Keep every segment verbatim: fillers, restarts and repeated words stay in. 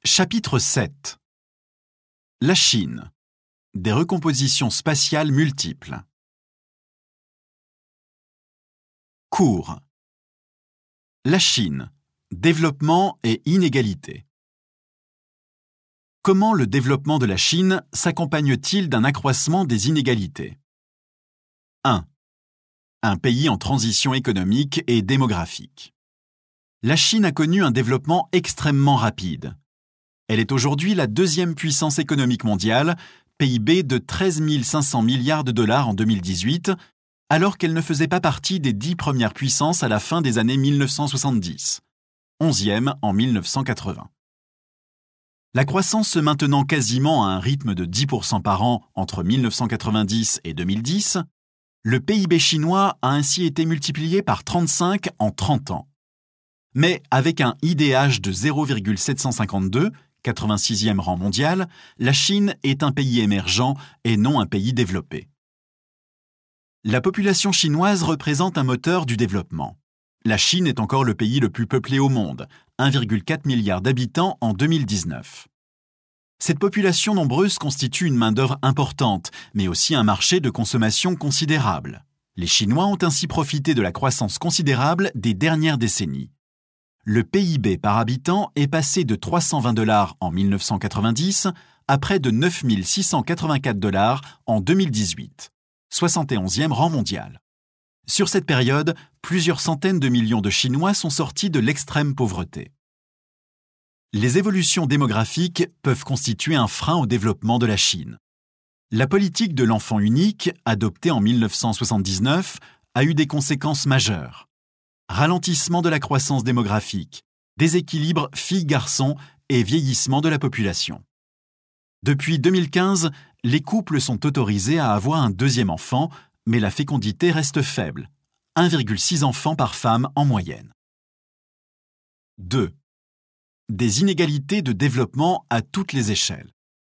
Chapitre sept. La Chine. Des recompositions spatiales multiples. Cours. La Chine. Développement et inégalité. Comment le développement de la Chine s'accompagne-t-il d'un accroissement des inégalités? un. Un pays en transition économique et démographique. La Chine a connu un développement extrêmement rapide. Elle est aujourd'hui la deuxième puissance économique mondiale, P I B de treize mille cinq cents milliards de dollars en deux mille dix-huit, alors qu'elle ne faisait pas partie des dix premières puissances à la fin des années mille neuf cent soixante-dix, onzième en mille neuf cent quatre-vingts. La croissance se maintenant quasiment à un rythme de dix pour cent par an entre mille neuf cent quatre-vingt-dix et deux mille dix, le P I B chinois a ainsi été multiplié par trente-cinq en trente ans. Mais avec un I D H de zéro virgule sept cent cinquante-deux, quatre-vingt-sixième rang mondial, la Chine est un pays émergent et non un pays développé. La population chinoise représente un moteur du développement. La Chine est encore le pays le plus peuplé au monde, un virgule quatre milliard d'habitants en deux mille dix-neuf. Cette population nombreuse constitue une main-d'œuvre importante, mais aussi un marché de consommation considérable. Les Chinois ont ainsi profité de la croissance considérable des dernières décennies. Le P I B par habitant est passé de trois cent vingt dollars en mille neuf cent quatre-vingt-dix à près de neuf mille six cent quatre-vingt-quatre dollars en deux mille dix-huit, soixante et onzième rang mondial. Sur cette période, plusieurs centaines de millions de Chinois sont sortis de l'extrême pauvreté. Les évolutions démographiques peuvent constituer un frein au développement de la Chine. La politique de l'enfant unique, adoptée en mille neuf cent soixante-dix-neuf, a eu des conséquences majeures. Ralentissement de la croissance démographique, déséquilibre filles-garçons et vieillissement de la population. Depuis deux mille quinze, les couples sont autorisés à avoir un deuxième enfant, mais la fécondité reste faible, un virgule six enfants par femme en moyenne. deux. Des inégalités de développement à toutes les échelles.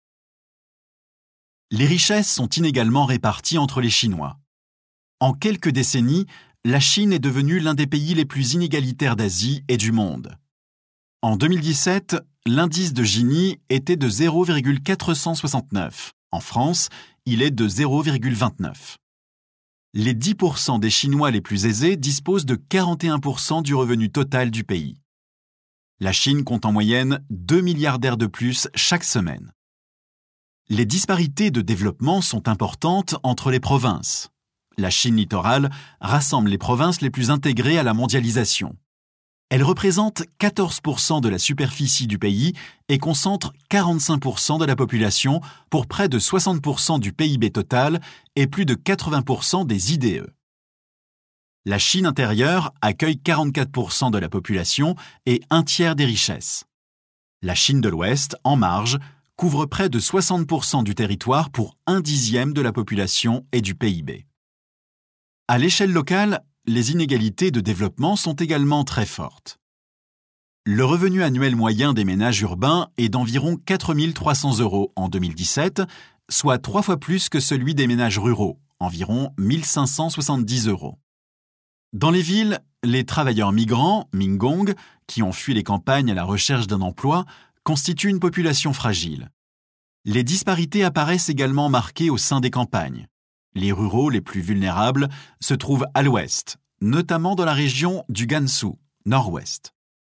Les richesses sont inégalement réparties entre les Chinois. En quelques décennies, la Chine est devenue l'un des pays les plus inégalitaires d'Asie et du monde. En deux mille dix-sept, l'indice de Gini était de zéro virgule quatre cent soixante-neuf. En France, il est de zéro virgule vingt-neuf. Les dix pour cent des Chinois les plus aisés disposent de quarante et un pour cent du revenu total du pays. La Chine compte en moyenne deux milliardaires de plus chaque semaine. Les disparités de développement sont importantes entre les provinces. La Chine littorale rassemble les provinces les plus intégrées à la mondialisation. Elle représente quatorze pour cent de la superficie du pays et concentre quarante-cinq pour cent de la population pour près de soixante pour cent du P I B total et plus de quatre-vingts pour cent des I D E. La Chine intérieure accueille quarante-quatre pour cent de la population et un tiers des richesses. La Chine de l'Ouest, en marge, couvre près de soixante pour cent du territoire pour un dixième de la population et du P I B. À l'échelle locale, les inégalités de développement sont également très fortes. Le revenu annuel moyen des ménages urbains est d'environ quatre mille trois cents euros en deux mille dix-sept, soit trois fois plus que celui des ménages ruraux, environ mille cinq cent soixante-dix euros. Dans les villes, les travailleurs migrants, Minggong, qui ont fui les campagnes à la recherche d'un emploi, constituent une population fragile. Les disparités apparaissent également marquées au sein des campagnes. Les ruraux les plus vulnérables se trouvent à l'ouest, notamment dans la région du Gansu, nord-ouest.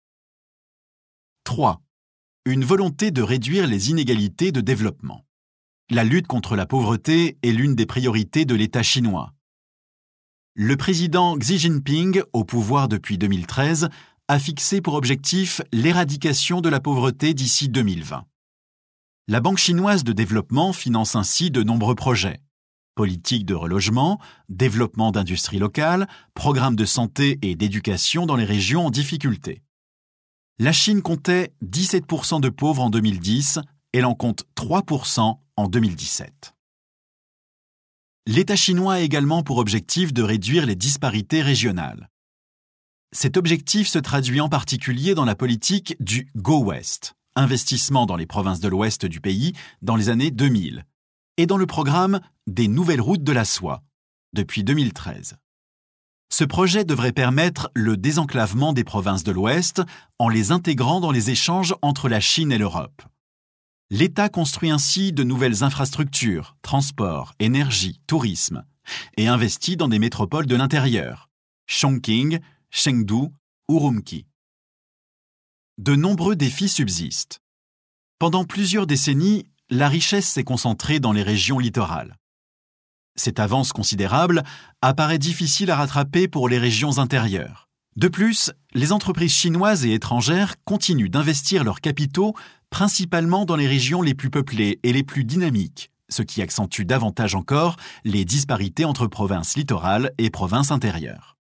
trois. Une volonté de réduire les inégalités de développement. La lutte contre la pauvreté est l'une des priorités de l'État chinois. Le président Xi Jinping, au pouvoir depuis deux mille treize, a fixé pour objectif l'éradication de la pauvreté d'ici deux mille vingt. La Banque chinoise de développement finance ainsi de nombreux projets. Politique de relogement, développement d'industries locales, programmes de santé et d'éducation dans les régions en difficulté. La Chine comptait dix-sept pour cent de pauvres en deux mille dix, elle en compte trois pour cent en deux mille dix-sept. L'État chinois a également pour objectif de réduire les disparités régionales. Cet objectif se traduit en particulier dans la politique du Go West, investissement dans les provinces de l'ouest du pays dans les années deux mille, et dans le programme des Nouvelles routes de la soie, depuis deux mille treize. Ce projet devrait permettre le désenclavement des provinces de l'Ouest en les intégrant dans les échanges entre la Chine et l'Europe. L'État construit ainsi de nouvelles infrastructures, transports, énergie, tourisme, et investit dans des métropoles de l'intérieur, Chongqing, Chengdu, Urumqi. De nombreux défis subsistent. Pendant plusieurs décennies, la richesse s'est concentrée dans les régions littorales. Cette avance considérable apparaît difficile à rattraper pour les régions intérieures. De plus, les entreprises chinoises et étrangères continuent d'investir leurs capitaux principalement dans les régions les plus peuplées et les plus dynamiques, ce qui accentue davantage encore les disparités entre provinces littorales et provinces intérieures.